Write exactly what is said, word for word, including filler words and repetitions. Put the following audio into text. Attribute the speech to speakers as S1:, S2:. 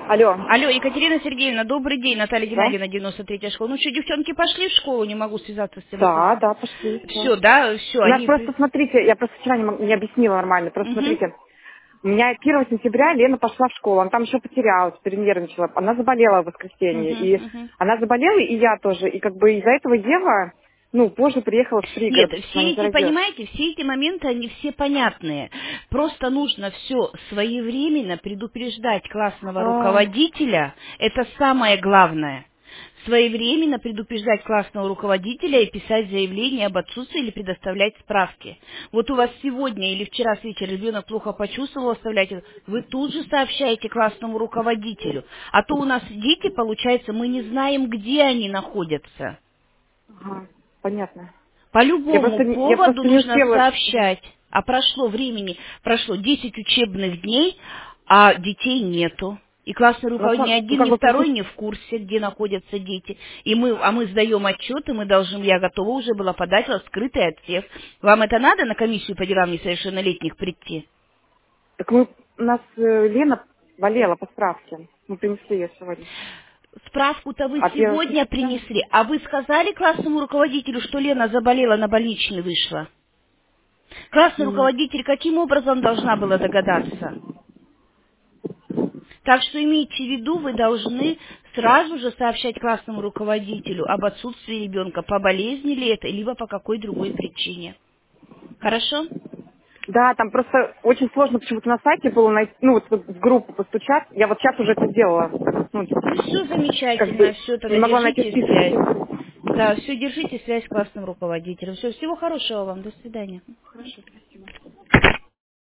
S1: Алло.
S2: Алло, Екатерина Сергеевна, добрый день, Наталья
S1: Да?
S2: Геннадьевна, девяносто третья школа. Ну что, девчонки пошли в школу, не могу связаться с
S1: Да,
S2: телефоном.
S1: да, пошли. Все.
S2: Все, да, все,
S1: У нас
S2: они...
S1: просто, смотрите, я просто вчера не, мог- не объяснила нормально. Просто
S2: Угу,
S1: смотрите, у меня первого сентября Лена пошла в школу, она там еще потерялась, перенервничала. Она заболела в воскресенье.
S2: угу,
S1: И
S2: угу.
S1: она заболела, и я тоже. И как бы из-за этого Ева, ну, позже приехала в
S2: Нет,
S1: пригород, потому что она
S2: все
S1: не
S2: эти,
S1: заразилась.
S2: понимаете, все эти моменты, они все понятные. Просто нужно все своевременно предупреждать классного
S1: А,
S2: руководителя. Это самое главное. Своевременно предупреждать классного руководителя и писать заявление об отсутствии или предоставлять справки. Вот у вас сегодня или вчера с вечера ребенок плохо почувствовал, оставляйте, вы тут же сообщаете классному руководителю. А то у нас дети, получается, мы не знаем, где они находятся.
S1: ага, понятно.
S2: По
S1: Я
S2: любому
S1: просто, не- я
S2: поводу
S1: просто не
S2: нужно
S1: успела. Мгм.
S2: сообщать. А прошло времени, прошло десять учебных дней, а детей нету. И классный
S1: На
S2: руководитель ни
S1: самом- ну,
S2: один,
S1: как
S2: ни
S1: бы
S2: второй
S1: просто.
S2: не в курсе, где находятся дети. И мы, а мы сдаем отчеты, мы должны, я готова уже была подать вас в скрытый отсев. Вам это надо на комиссию по делам несовершеннолетних прийти?
S1: Так мы, у нас э, Лена болела по справке. Мы принесли ее сегодня.
S2: Справку-то вы
S1: А первого
S2: сегодня
S1: сентября.
S2: принесли, а вы сказали классному руководителю, что Лена заболела, на больничный вышла? Классный
S1: М.
S2: руководитель каким образом должна была догадаться? Так что имейте в виду, вы должны сразу же сообщать классному руководителю об отсутствии ребенка, по болезни ли это, либо по какой другой причине. Хорошо?
S1: Да, там просто очень сложно почему-то на сайте было найти, ну вот в группу постучать. Я вот сейчас уже это сделала. Ну,
S2: Все
S1: как
S2: замечательно,
S1: бы
S2: все, тогда
S1: не могла найти
S2: держите
S1: список
S2: связь.
S1: этих групп.
S2: Да, все, держите связь с классным руководителем. Все, всего хорошего вам, до свидания.
S1: Хорошо.